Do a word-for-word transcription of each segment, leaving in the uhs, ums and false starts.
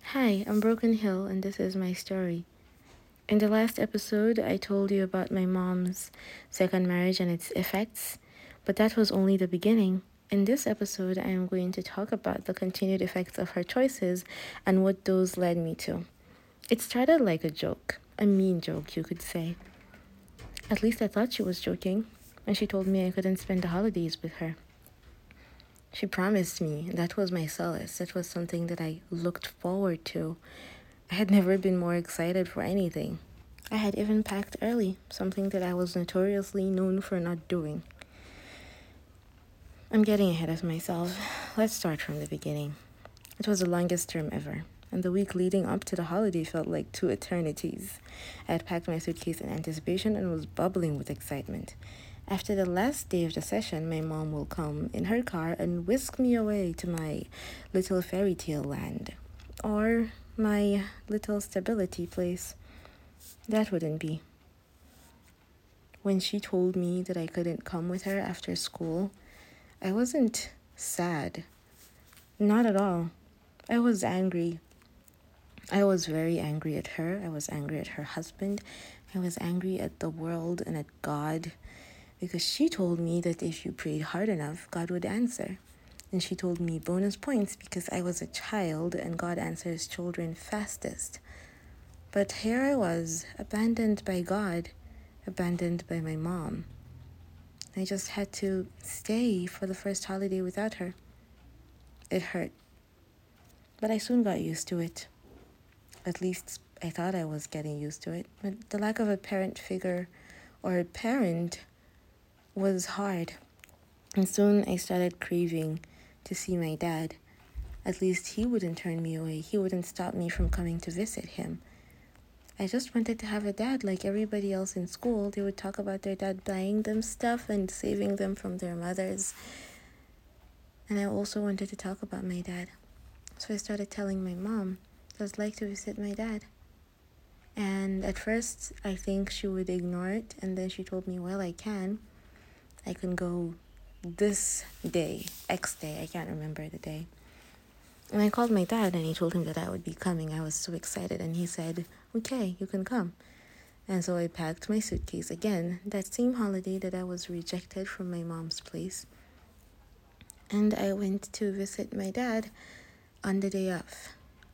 Hi, I'm Broken Hill, and this is my story. In the last episode, I told you about my mom's second marriage and its effects, but that was only the beginning. In this episode, I am going to talk about the continued effects of her choices and what those led me to. It started like a joke, a mean joke, you could say. At least I thought she was joking when she told me I couldn't spend the holidays with her. She promised me, and that was my solace. That was something that I looked forward to. I had never been more excited for anything. I had even packed early, something that I was notoriously known for not doing. I'm getting ahead of myself. Let's start from the beginning. It was the longest term ever, and the week leading up to the holiday felt like two eternities. I had packed my suitcase in anticipation and was bubbling with excitement. After the last day of the session, my mom will come in her car and whisk me away to my little fairy tale land. Or my little stability place. That wouldn't be. When she told me that I couldn't come with her after school, I wasn't sad. Not at all. I was angry. I was very angry at her. I was angry at her husband. I was angry at the world and at God, because she told me that if you prayed hard enough, God would answer. And she told me bonus points because I was a child and God answers children fastest. But here I was, abandoned by God, abandoned by my mom. I just had to stay for the first holiday without her. It hurt. But I soon got used to it. At least I thought I was getting used to it. But the lack of a parent figure or a parent was hard. And soon I started craving to see my dad. At least he wouldn't turn me away. He wouldn't stop me from coming to visit him. I just wanted to have a dad like everybody else in school. They would talk about their dad buying them stuff and saving them from their mothers. And I also wanted to talk about my dad. So I started telling my mom that I'd like to visit my dad. And at first, I think she would ignore it. And then she told me, well, I can. I can go this day, X day. I can't remember the day. And I called my dad and he told him that I would be coming. I was so excited. And he said, okay, you can come. And so I packed my suitcase again, that same holiday that I was rejected from my mom's place. And I went to visit my dad on the day of.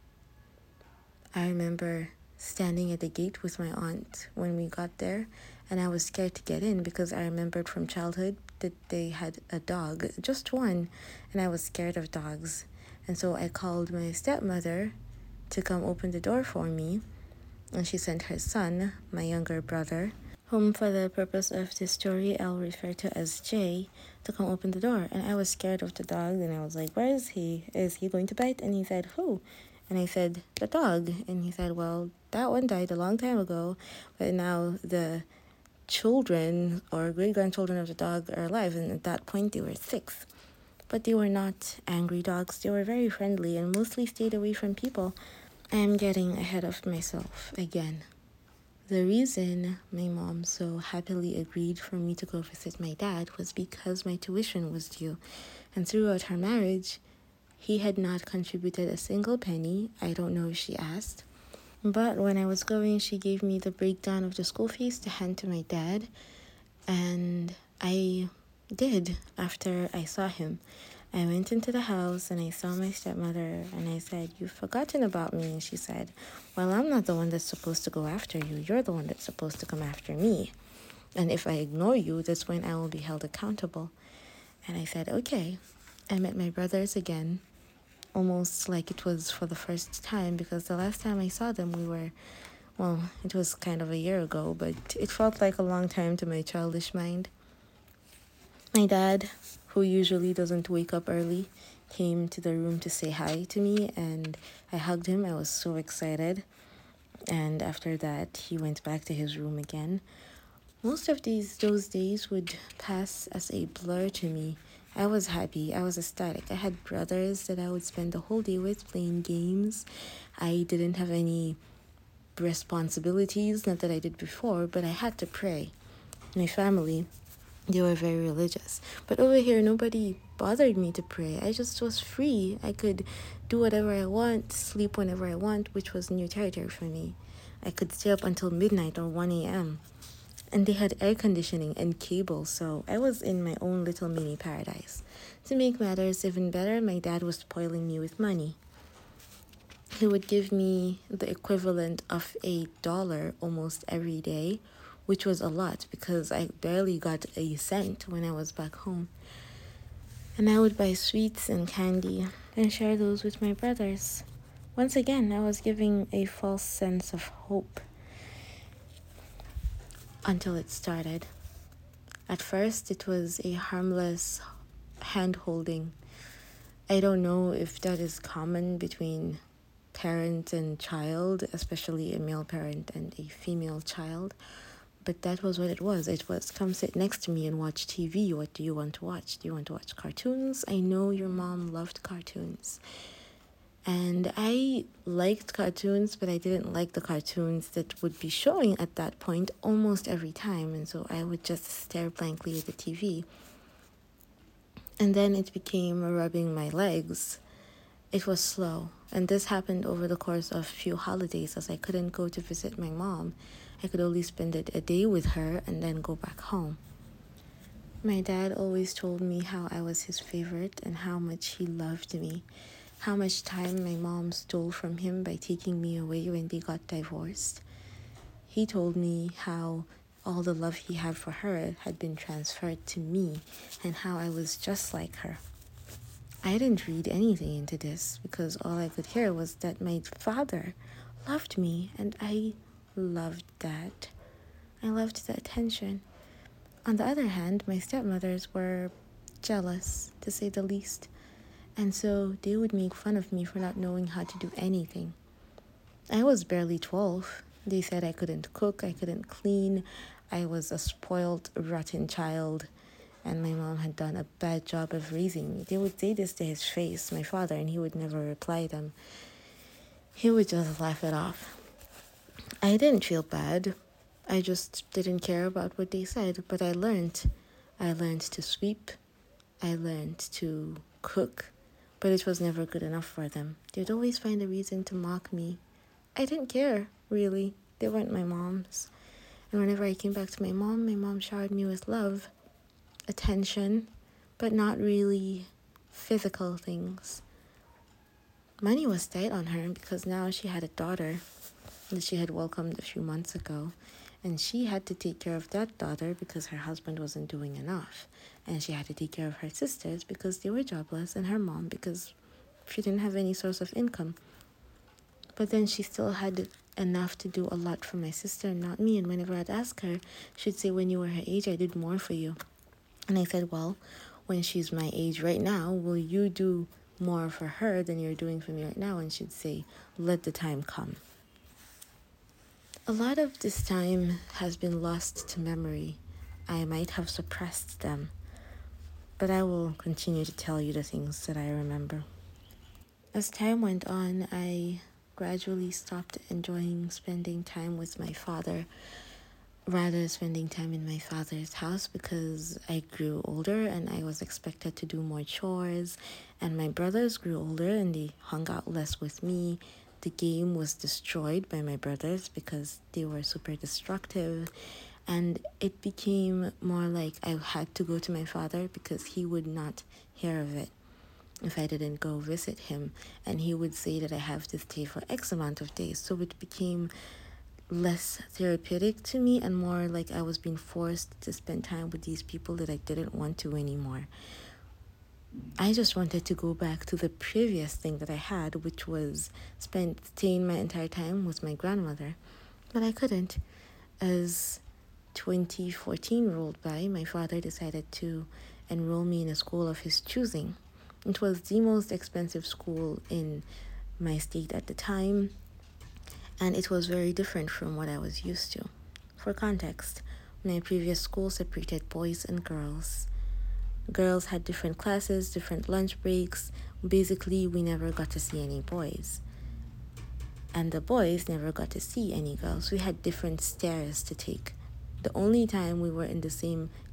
I remember standing at the gate with my aunt when we got there, and I was scared to get in because I remembered from childhood that they had a dog, just one, and I was scared of dogs. And so I called my stepmother to come open the door for me, and she sent her son, my younger brother, whom for the purpose of this story I'll refer to as Jay, to come open the door. And I was scared of the dog, and I was like, where is he? Is he going to bite? And he said, who? And I said, the dog. And he said, well, that one died a long time ago, but now the children or great-grandchildren of the dog are alive, and at that point they were six. But they were not angry dogs. They were very friendly and mostly stayed away from people. I am getting ahead of myself again. The reason my mom so happily agreed for me to go visit my dad was because my tuition was due. And throughout her marriage, he had not contributed a single penny. I don't know if she asked. But when I was going, she gave me the breakdown of the school fees to hand to my dad. And I did after I saw him. I went into the house and I saw my stepmother and I said, you've forgotten about me. And she said, well, I'm not the one that's supposed to go after you. You're the one that's supposed to come after me. And if I ignore you, that's when I will be held accountable. And I said, okay. I met my brothers again, almost like it was for the first time, because the last time I saw them, we were, well, it was kind of a year ago, but it felt like a long time to my childish mind. My dad, who usually doesn't wake up early, came to the room to say hi to me, and I hugged him. I was so excited. And after that, he went back to his room again. Most of these those days would pass as a blur to me. I was happy. I was ecstatic. I had brothers that I would spend the whole day with playing games. I didn't have any responsibilities, not that I did before, but I had to pray. My family, they were very religious. But over here, nobody bothered me to pray. I just was free. I could do whatever I want, sleep whenever I want, which was new territory for me. I could stay up until midnight or one a.m. And they had air conditioning and cable, so I was in my own little mini paradise. To make matters even better, my dad was spoiling me with money. He would give me the equivalent of a dollar almost every day, which was a lot because I barely got a cent when I was back home. And I would buy sweets and candy and share those with my brothers. Once again, I was giving a false sense of hope until it started. At first, it was a harmless hand holding. I don't know if that is common between parent and child, especially a male parent and a female child, but that was what it was. It was, come sit next to me and watch T V. What do you want to watch? Do you want to watch cartoons? I know your mom loved cartoons. And I liked cartoons, but I didn't like the cartoons that would be showing at that point almost every time. And so I would just stare blankly at the T V. And then it became rubbing my legs. It was slow. And this happened over the course of a few holidays, as I couldn't go to visit my mom. I could only spend it a day with her and then go back home. My dad always told me how I was his favorite and how much he loved me. How much time my mom stole from him by taking me away when they got divorced. He told me how all the love he had for her had been transferred to me and how I was just like her. I didn't read anything into this because all I could hear was that my father loved me, and I loved that. I loved the attention. On the other hand, my stepmothers were jealous, to say the least. And so they would make fun of me for not knowing how to do anything. I was barely twelve. They said I couldn't cook, I couldn't clean. I was a spoiled, rotten child. And my mom had done a bad job of raising me. They would say this to his face, my father, and he would never reply them. He would just laugh it off. I didn't feel bad. I just didn't care about what they said. But I learned. I learned to sweep. I learned to cook. But it was never good enough for them. They would always find a reason to mock me. I didn't care, really. They weren't my mom's. And whenever I came back to my mom, my mom showered me with love, attention, but not really physical things. Money was tight on her because now she had a daughter that she had welcomed a few months ago, and she had to take care of that daughter because her husband wasn't doing enough, and she had to take care of her sisters because they were jobless, and her mom because she didn't have any source of income. But then she still had enough to do a lot for my sister and not me, and whenever I'd ask her, she'd say, when you were her age, I did more for you. And I said, well, when she's my age right now, will you do more for her than you're doing for me right now? And she'd say, let the time come. A lot of this time has been lost to memory. I might have suppressed them, but I will continue to tell you the things that I remember. As time went on, I gradually stopped enjoying spending time with my father, rather spending time in my father's house, because I grew older and I was expected to do more chores, and my brothers grew older and they hung out less with me. The game was destroyed by my brothers because they were super destructive, and it became more like I had to go to my father because he would not hear of it if I didn't go visit him, and he would say that I have to stay for X amount of days. So it became less therapeutic to me and more like I was being forced to spend time with these people that I didn't want to anymore. I just wanted to go back to the previous thing that I had, which was spend staying my entire time with my grandmother. But I couldn't. As twenty fourteen rolled by, my father decided to enroll me in a school of his choosing. It was the most expensive school in my state at the time, and it was very different from what I was used to. For context, my previous school separated boys and girls. Girls had different classes, different lunch breaks. Basically, we never got to see any boys. And the boys never got to see any girls. We had different stairs to take. The only time we were in the same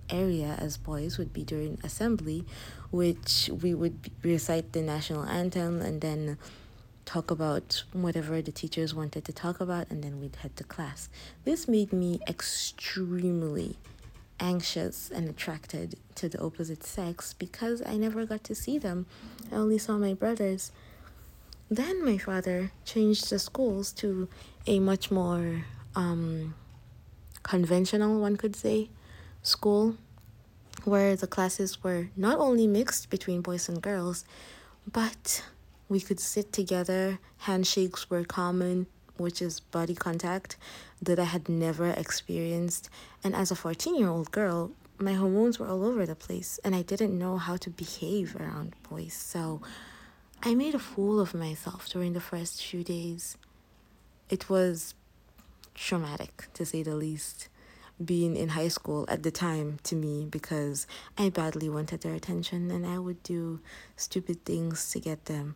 area as boys would be during assembly, which we would recite the national anthem and then talk about whatever the teachers wanted to talk about, and then we'd head to class. This made me extremely anxious and attracted to the opposite sex because I never got to see them. I only saw my brothers. Then my father changed the schools to a much more um, conventional, one could say, school where the classes were not only mixed between boys and girls, but we could sit together. Handshakes were common, which is body contact that I had never experienced. And as a fourteen-year-old girl, my hormones were all over the place, and I didn't know how to behave around boys. So I made a fool of myself during the first few days. It was traumatic, to say the least, being in high school at the time to me, because I badly wanted their attention and I would do stupid things to get them.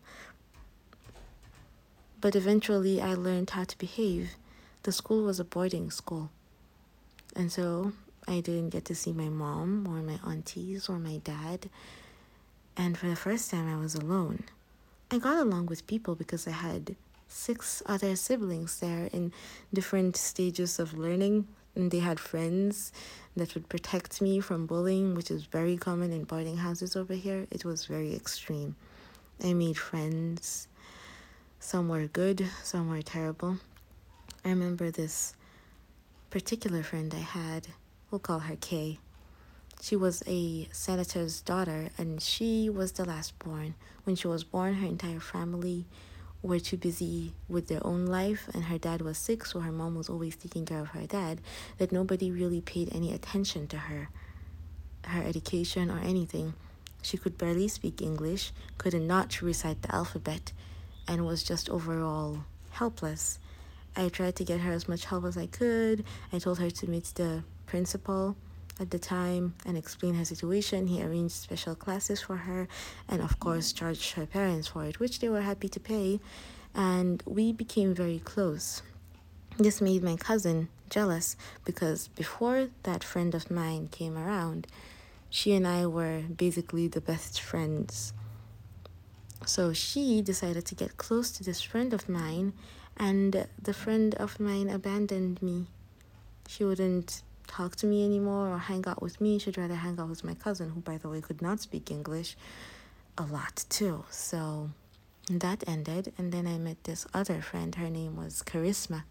But eventually I learned how to behave. The school was a boarding school. And so I didn't get to see my mom or my aunties or my dad. And for the first time I was alone. I got along with people because I had six other siblings there in different stages of learning. And they had friends that would protect me from bullying, which is very common in boarding houses over here. It was very extreme. I made friends. Some were good, some were terrible. I remember this particular friend I had, we'll call her Kay. She was a senator's daughter, and she was the last born. When she was born, her entire family were too busy with their own life, and her dad was sick, so her mom was always taking care of her dad, that nobody really paid any attention to her, her education or anything. She could barely speak English, could not recite the alphabet, and was just overall helpless. I tried to get her as much help as I could. I told her to meet the principal at the time and explain her situation. He arranged special classes for her and of course charged her parents for it, which they were happy to pay, and we became very close. This made my cousin jealous because before that friend of mine came around, she and I were basically the best friends. So she decided to get close to this friend of mine, and the friend of mine abandoned me. She wouldn't talk to me anymore or hang out with me. She'd rather hang out with my cousin, who, by the way, could not speak English a lot too. So that ended, and then I met this other friend. Her name was Charisma.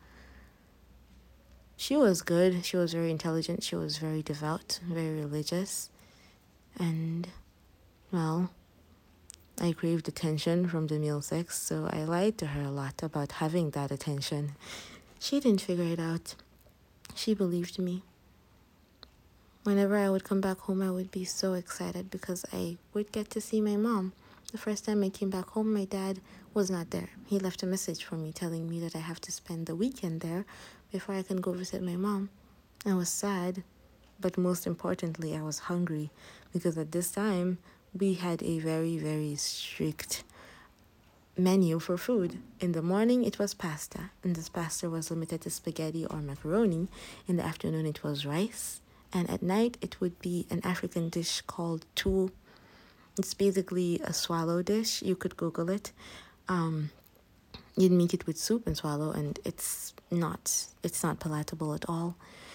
She was good. She was very intelligent. She was very devout, very religious. And, well, I craved attention from the male sex, so I lied to her a lot about having that attention. She didn't figure it out. She believed me. Whenever I would come back home, I would be so excited because I would get to see my mom. The first time I came back home, my dad was not there. He left a message for me telling me that I have to spend the weekend there before I can go visit my mom. I was sad, but most importantly, I was hungry because at this time, we had a very, very strict menu for food. In the morning, it was pasta, and this pasta was limited to spaghetti or macaroni. In the afternoon, it was rice, and at night, it would be an African dish called tuwo. It's basically a swallow dish. You could Google it. Um, you'd make it with soup and swallow, and it's not, it's not palatable at all.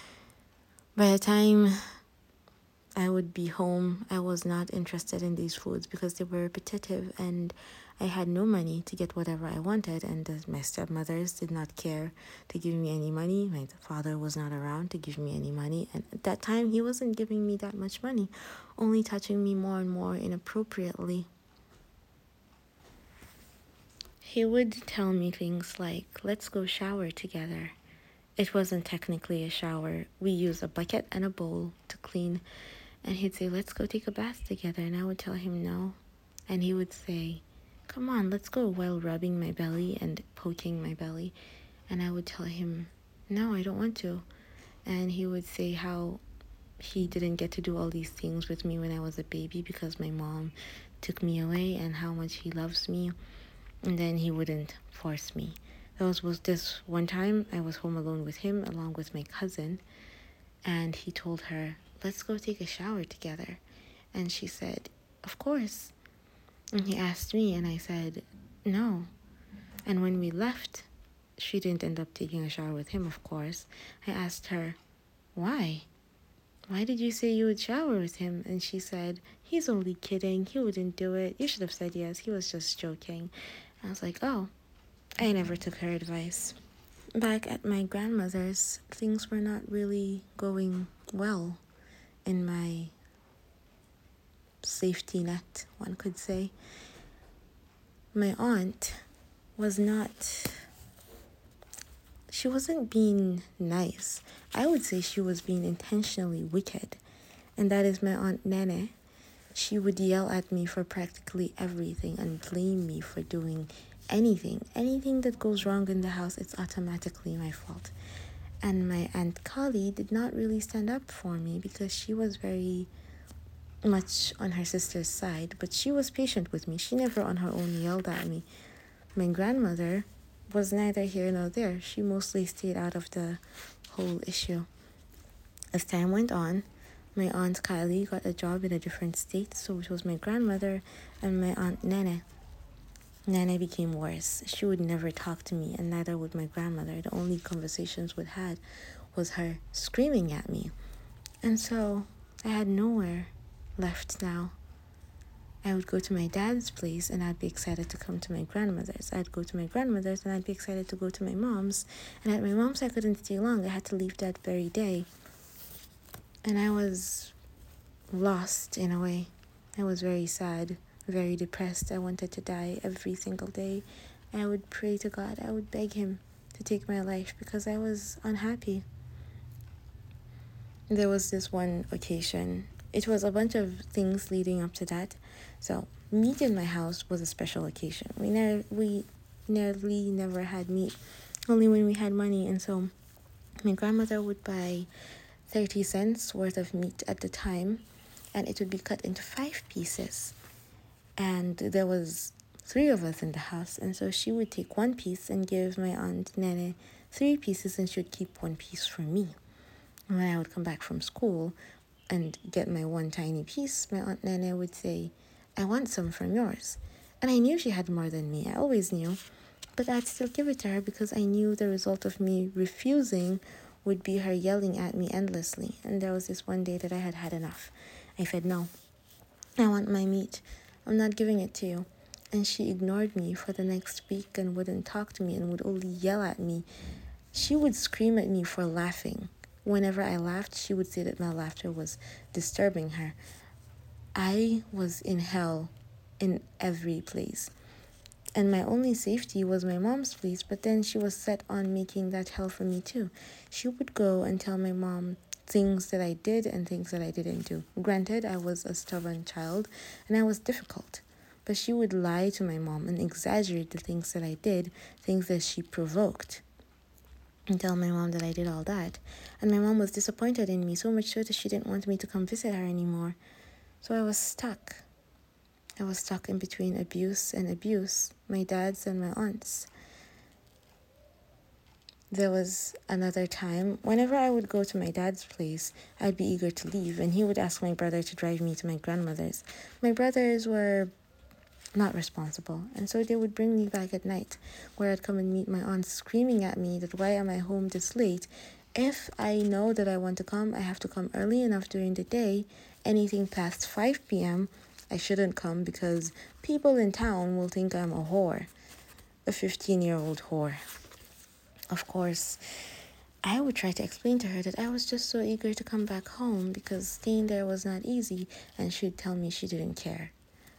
By the time I would be home, I was not interested in these foods because they were repetitive and I had no money to get whatever I wanted, and my stepmothers did not care to give me any money. My father was not around to give me any money, and at that time he wasn't giving me that much money, only touching me more and more inappropriately. He would tell me things like, let's go shower together. It wasn't technically a shower. We used a bucket and a bowl to clean. And he'd say, let's go take a bath together. And I would tell him no. And he would say, come on, let's go, while rubbing my belly and poking my belly. And I would tell him, no, I don't want to. And he would say how he didn't get to do all these things with me when I was a baby because my mom took me away, and how much he loves me. And then he wouldn't force me. There was, was this one time I was home alone with him along with my cousin. And he told her, let's go take a shower together. And she said, of course. And he asked me, and I said, no. And when we left, she didn't end up taking a shower with him, of course. I asked her, why? Why did you say you would shower with him? And she said, he's only kidding. He wouldn't do it. You should have said yes. He was just joking. I was like, oh, I never took her advice. Back at my grandmother's, things were not really going well in my safety net, one could say. My aunt was not, she wasn't being nice. I would say she was being intentionally wicked. And that is my Aunt Nene. She would yell at me for practically everything and blame me for doing anything. Anything that goes wrong in the house, it's automatically my fault. And my Aunt Kali did not really stand up for me because she was very much on her sister's side, but she was patient with me. She never on her own yelled at me. My grandmother was neither here nor there. She mostly stayed out of the whole issue. As time went on, my Aunt Kylie got a job in a different state, so it was my grandmother and my Aunt Nene. Nene became worse. She would never talk to me, and neither would my grandmother. The only conversations we had was her screaming at me. And so I had nowhere left now. I would go to my dad's place and I'd be excited to come to my grandmother's. I'd go to my grandmother's and I'd be excited to go to my mom's. And at my mom's, I couldn't stay long. I had to leave that very day. And I was lost in a way. I was very sad, very depressed. I wanted to die every single day. I would pray to God. I would beg him to take my life because I was unhappy. There was this one occasion. It was a bunch of things leading up to that. So meat in my house was a special occasion. We never, we nearly never had meat, only when we had money. And so my grandmother would buy thirty cents worth of meat at the time, and it would be cut into five pieces. And there was three of us in the house, and so she would take one piece and give my Aunt Nene three pieces, and she would keep one piece for me. And when I would come back from school and get my one tiny piece, my Aunt Nene would say, I want some from yours. And I knew she had more than me. I always knew. But I'd still give it to her because I knew the result of me refusing would be her yelling at me endlessly. And there was this one day that I had had enough. I said, no, I want my meat. I'm not giving it to you. And she ignored me for the next week and wouldn't talk to me and would only yell at me. She would scream at me for laughing. Whenever I laughed, she would say that my laughter was disturbing her. I was in hell in every place. And my only safety was my mom's place, but then she was set on making that hell for me too. She would go and tell my mom things that I did and things that I didn't do. Granted, I was a stubborn child and I was difficult, but she would lie to my mom and exaggerate the things that I did, things that she provoked, and tell my mom that I did all that. And my mom was disappointed in me, so much so that she didn't want me to come visit her anymore. So I was stuck. I was stuck in between abuse and abuse, my dad's and my aunt's. There was another time, whenever I would go to my dad's place, I'd be eager to leave, and he would ask my brother to drive me to my grandmother's. My brothers were not responsible, and so they would bring me back at night, where I'd come and meet my aunt screaming at me that why am I home this late? If I know that I want to come, I have to come early enough during the day. Anything past five p.m., I shouldn't come because people in town will think I'm a whore, a fifteen-year-old whore. Of course, I would try to explain to her that I was just so eager to come back home because staying there was not easy, and she'd tell me she didn't care.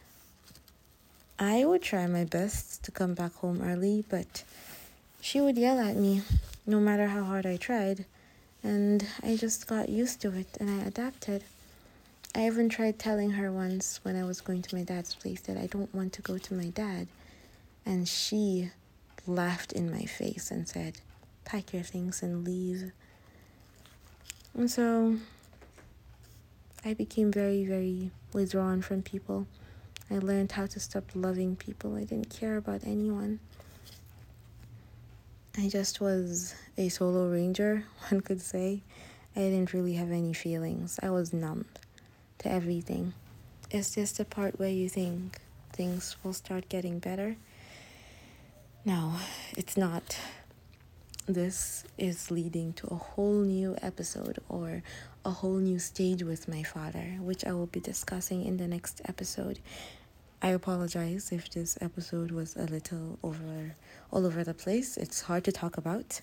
I would try my best to come back home early, but she would yell at me no matter how hard I tried, and I just got used to it and I adapted. I even tried telling her once when I was going to my dad's place that I don't want to go to my dad, and she laughed in my face and said, pack your things and leave. And so I became very, very withdrawn from people. I learned how to stop loving people. I didn't care about anyone. I just was a solo ranger, one could say. I didn't really have any feelings. I was numb to everything. Is this the part where you think things will start getting better? No, it's not. This is leading to a whole new episode or a whole new stage with my father, which I will be discussing in the next episode. I apologize if this episode was a little over all over the place. It's hard to talk about.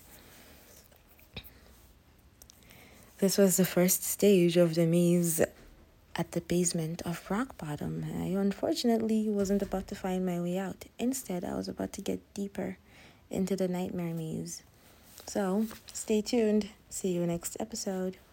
This was the first stage of the maze at the basement of rock bottom. I unfortunately wasn't about to find my way out. Instead, I was about to get deeper into the nightmare maze. So, stay tuned. See you next episode.